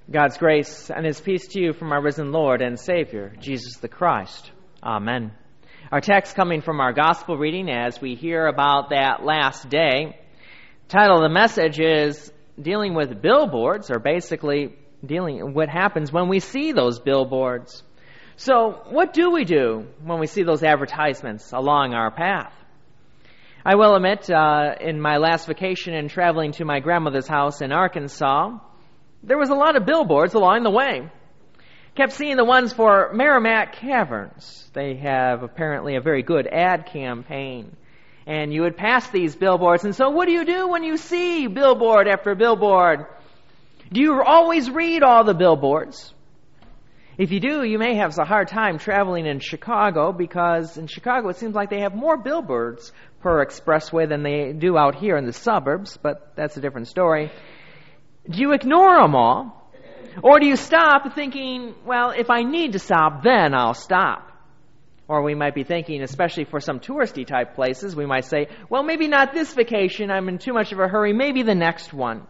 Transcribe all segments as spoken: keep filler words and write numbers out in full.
God's grace and His peace to you from our risen Lord and Savior, Jesus the Christ. Amen. Our text coming from our gospel reading as we hear about that last day. The title of the message is dealing with billboards, or basically dealing with what happens when we see those billboards. So what do we do when we see those advertisements along our path? I will admit, uh, in my last vacation and traveling to my grandmother's house in Arkansas, there was a lot of billboards along the way. Kept seeing the ones for Meramec Caverns. They have apparently a very good ad campaign. And you would pass these billboards. And so what do you do when you see billboard after billboard? Do you always read all the billboards? If you do, you may have a hard time traveling in Chicago, because in Chicago it seems like they have more billboards per expressway than they do out here in the suburbs, but that's a different story. Do you ignore them all? Or do you stop thinking, well, if I need to stop, then I'll stop? Or we might be thinking, especially for some touristy type places, we might say, well, maybe not this vacation, I'm in too much of a hurry, maybe the next one.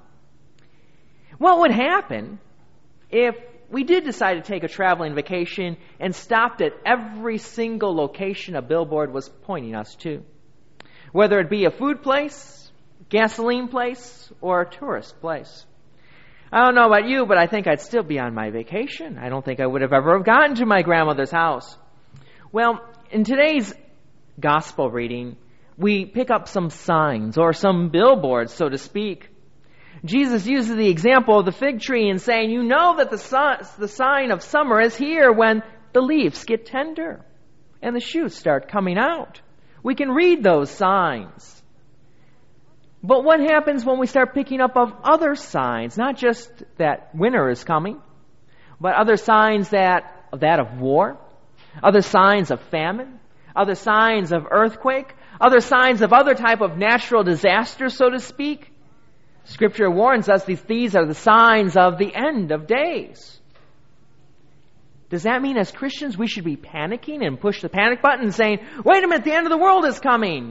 What would happen if we did decide to take a traveling vacation and stopped at every single location a billboard was pointing us to? Whether it be a food place, gasoline place, or a tourist place. I don't know about you, but I think I'd still be on my vacation. I don't think I would have ever gotten to my grandmother's house. Well, in today's gospel reading, we pick up some signs, or some billboards, so to speak. Jesus uses the example of the fig tree in saying, you know that the, sun, the sign of summer is here when the leaves get tender and the shoots start coming out. We can read those signs. But what happens when we start picking up of other signs? Not just that winter is coming, but other signs that, that of war, other signs of famine, other signs of earthquake, other signs of other type of natural disaster, so to speak. Scripture warns us these, these are the signs of the end of days. Does that mean as Christians we should be panicking and push the panic button and saying, wait a minute, the end of the world is coming?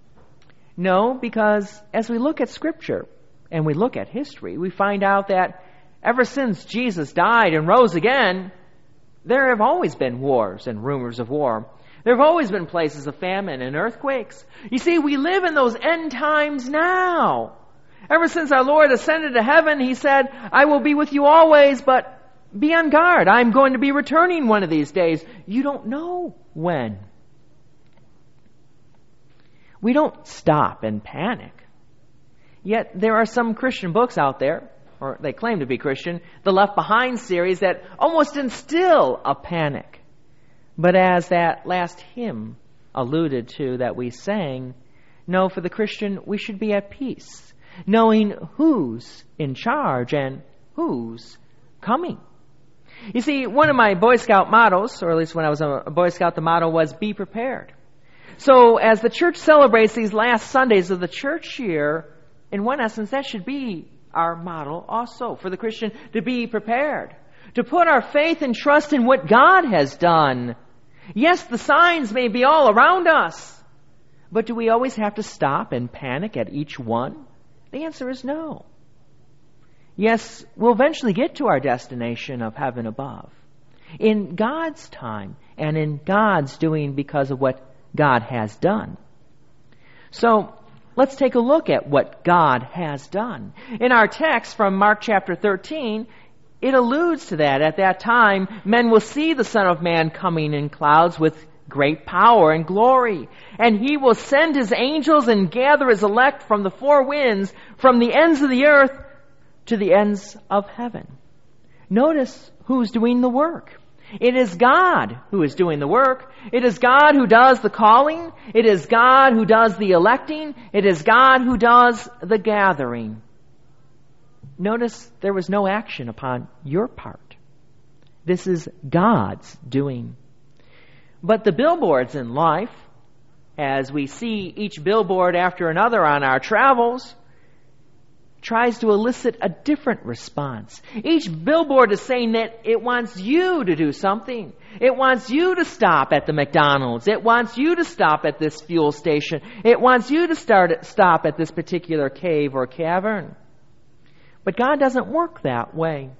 No, because as we look at Scripture and we look at history, we find out that ever since Jesus died and rose again, there have always been wars and rumors of war. There have always been places of famine and earthquakes. You see, we live in those end times now. Ever since our Lord ascended to heaven, He said, I will be with you always, but be on guard. I'm going to be returning one of these days. You don't know when. We don't stop and panic. Yet there are some Christian books out there, or they claim to be Christian, the Left Behind series, that almost instill a panic. But as that last hymn alluded to that we sang, no, for the Christian, we should be at peace, knowing who's in charge and who's coming. You see, one of my Boy Scout mottos, or at least when I was a Boy Scout, the motto was, be prepared. So as the church celebrates these last Sundays of the church year, in one essence, that should be our model also for the Christian, to be prepared, to put our faith and trust in what God has done. Yes, the signs may be all around us, but do we always have to stop and panic at each one? The answer is no. Yes, we'll eventually get to our destination of heaven above in God's time and in God's doing because of what God has done. So let's take a look at what God has done. In our text from Mark chapter thirteen, it alludes to that. At that time, men will see the Son of Man coming in clouds with great power and glory. And He will send His angels and gather His elect from the four winds, from the ends of the earth to the ends of heaven. Notice who's doing the work. It is God who is doing the work. It is God who does the calling. It is God who does the electing. It is God who does the gathering. Notice there was no action upon your part. This is God's doing. But the billboards in life, as we see each billboard after another on our travels, tries to elicit a different response. Each billboard is saying that it wants you to do something. It wants you to stop at the McDonald's. It wants you to stop at this fuel station. It wants you to start stop at this particular cave or cavern. But God doesn't work that way.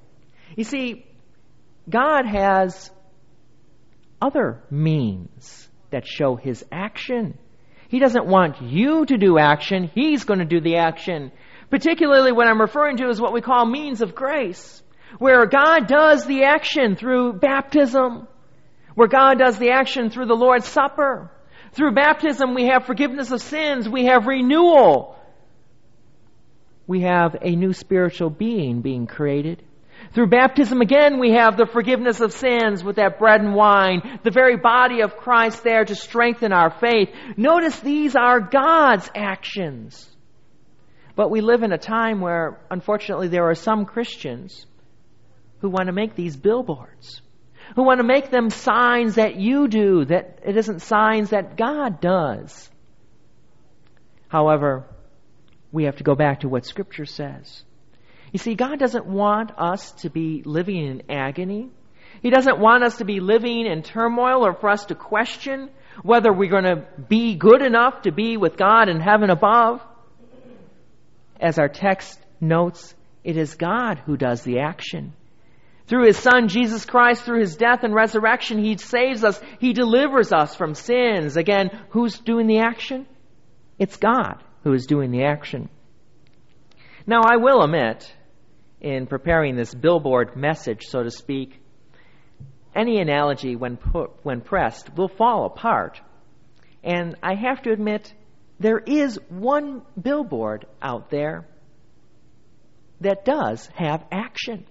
You see, God has other means that show His action. He doesn't want you to do action. He's going to do the action. Particularly what I'm referring to is what we call means of grace, where God does the action through baptism, where God does the action through the Lord's Supper. Through baptism, we have forgiveness of sins. We have renewal. We have a new spiritual being being created. Through baptism, again, we have the forgiveness of sins with that bread and wine, the very body of Christ there to strengthen our faith. Notice these are God's actions. But we live in a time where, unfortunately, there are some Christians who want to make these billboards, who want to make them signs that you do, that it isn't signs that God does. However, we have to go back to what Scripture says. You see, God doesn't want us to be living in agony. He doesn't want us to be living in turmoil or for us to question whether we're going to be good enough to be with God in heaven above. As our text notes, it is God who does the action. Through His Son, Jesus Christ, through His death and resurrection, He saves us. He delivers us from sins. Again, who's doing the action? It's God who is doing the action. Now, I will admit, in preparing this billboard message, so to speak, any analogy, when put, when pressed, will fall apart. And I have to admit, there is one billboard out there that does have action.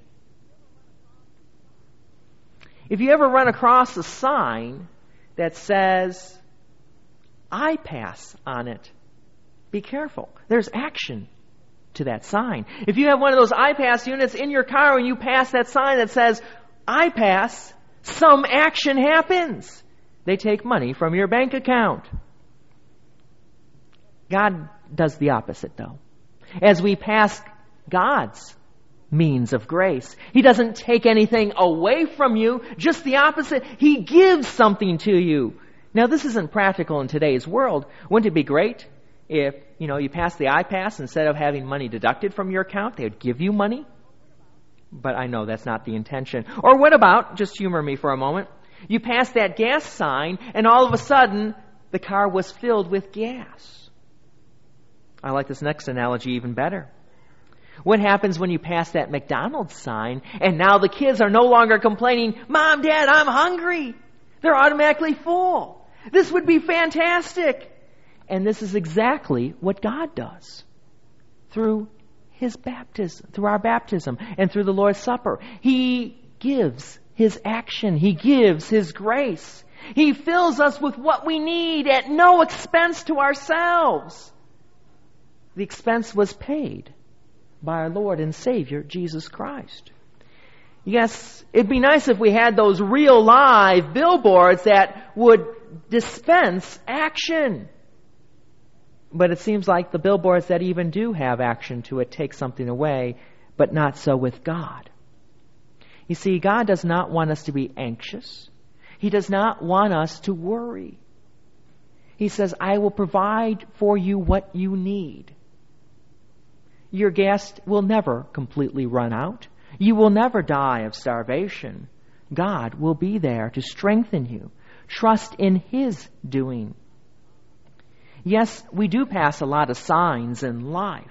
If you ever run across a sign that says, I pass on it, be careful. There's action to that sign. If you have one of those I pass units in your car and you pass that sign that says, I pass, some action happens. They take money from your bank account. God does the opposite, though. As we pass God's means of grace, He doesn't take anything away from you, just the opposite. He gives something to you. Now, this isn't practical in today's world. Wouldn't it be great if, you know, you pass the I-Pass, instead of having money deducted from your account, they would give you money? But I know that's not the intention. Or what about, just humor me for a moment, you pass that gas sign and all of a sudden the car was filled with gas. I like this next analogy even better. What happens when you pass that McDonald's sign and now the kids are no longer complaining, Mom, Dad, I'm hungry. They're automatically full. This would be fantastic. And this is exactly what God does through His baptism, through our baptism, and through the Lord's Supper. He gives His action. He gives His grace. He fills us with what we need at no expense to ourselves. The expense was paid by our Lord and Savior, Jesus Christ. Yes, it'd be nice if we had those real live billboards that would dispense action. But it seems like the billboards that even do have action to it take something away, but not so with God. You see, God does not want us to be anxious. He does not want us to worry. He says, I will provide for you what you need. Your gas will never completely run out. You will never die of starvation. God will be there to strengthen you. Trust in His doing. Yes, we do pass a lot of signs in life.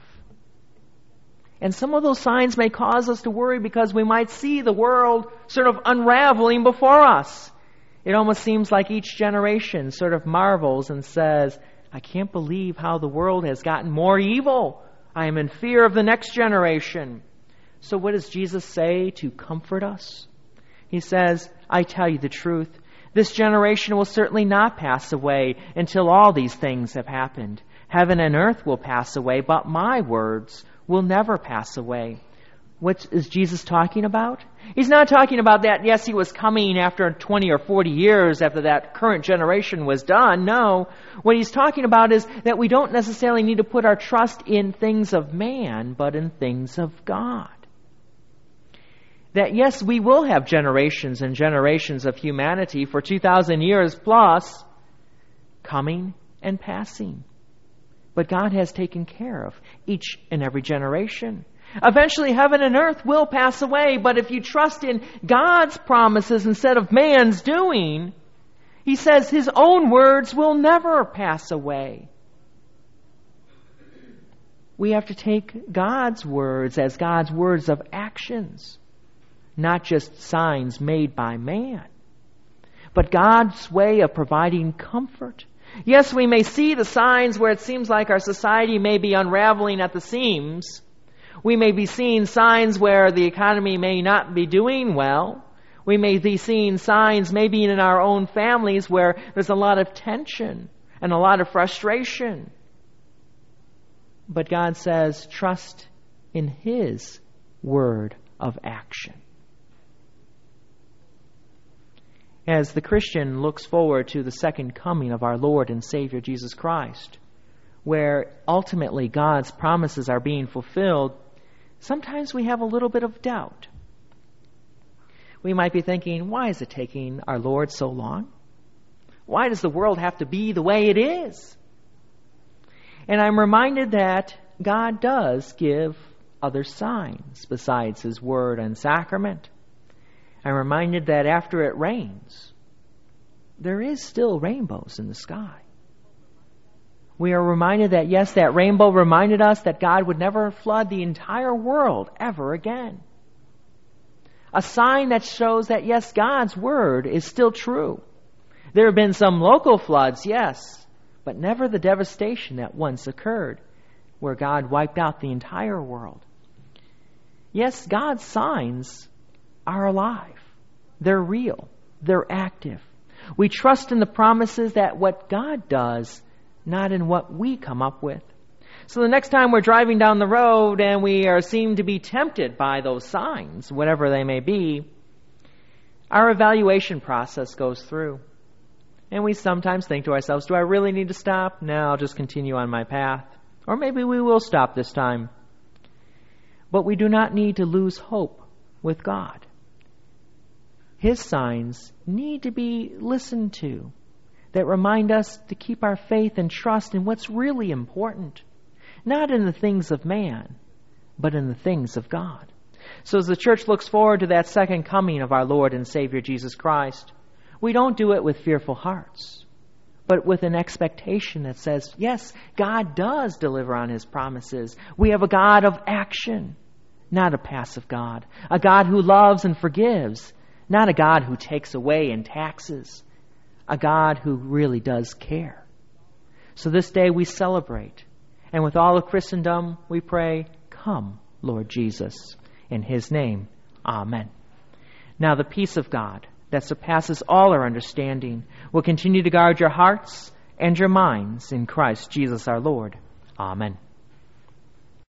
And some of those signs may cause us to worry because we might see the world sort of unraveling before us. It almost seems like each generation sort of marvels and says, I can't believe how the world has gotten more evil. I am in fear of the next generation. So what does Jesus say to comfort us? He says, I tell you the truth. This generation will certainly not pass away until all these things have happened. Heaven and earth will pass away, but my words will never pass away. What is Jesus talking about? He's not talking about that, yes, He was coming after twenty or forty years after that current generation was done. No. What He's talking about is that we don't necessarily need to put our trust in things of man, but in things of God. That yes, we will have generations and generations of humanity for two thousand years plus coming and passing. But God has taken care of each and every generation. Eventually, heaven and earth will pass away, but if you trust in God's promises instead of man's doing, He says His own words will never pass away. We have to take God's words as God's words of actions, not just signs made by man, but God's way of providing comfort. Yes, we may see the signs where it seems like our society may be unraveling at the seams. We may be seeing signs where the economy may not be doing well. We may be seeing signs maybe in our own families where there's a lot of tension and a lot of frustration. But God says, trust in His word of action. As the Christian looks forward to the second coming of our Lord and Savior Jesus Christ, where ultimately God's promises are being fulfilled, sometimes we have a little bit of doubt. We might be thinking, why is it taking our Lord so long? Why does the world have to be the way it is? And I'm reminded that God does give other signs besides His word and sacrament. I'm reminded that after it rains, there is still rainbows in the sky. We are reminded that, yes, that rainbow reminded us that God would never flood the entire world ever again. A sign that shows that, yes, God's word is still true. There have been some local floods, yes, but never the devastation that once occurred, where God wiped out the entire world. Yes, God's signs are alive. They're real. They're active. We trust in the promises that what God does, not in what we come up with. So the next time we're driving down the road and we are seem to be tempted by those signs, whatever they may be, our evaluation process goes through. And we sometimes think to ourselves, do I really need to stop? No, I'll just continue on my path. Or maybe we will stop this time. But we do not need to lose hope with God. His signs need to be listened to that remind us to keep our faith and trust in what's really important. Not in the things of man, but in the things of God. So as the church looks forward to that second coming of our Lord and Savior Jesus Christ, we don't do it with fearful hearts, but with an expectation that says, yes, God does deliver on His promises. We have a God of action, not a passive God. A God who loves and forgives, not a God who takes away and taxes. A God who really does care. So this day we celebrate. And with all of Christendom, we pray, come, Lord Jesus. In His name, amen. Now the peace of God that surpasses all our understanding will continue to guard your hearts and your minds in Christ Jesus our Lord. Amen.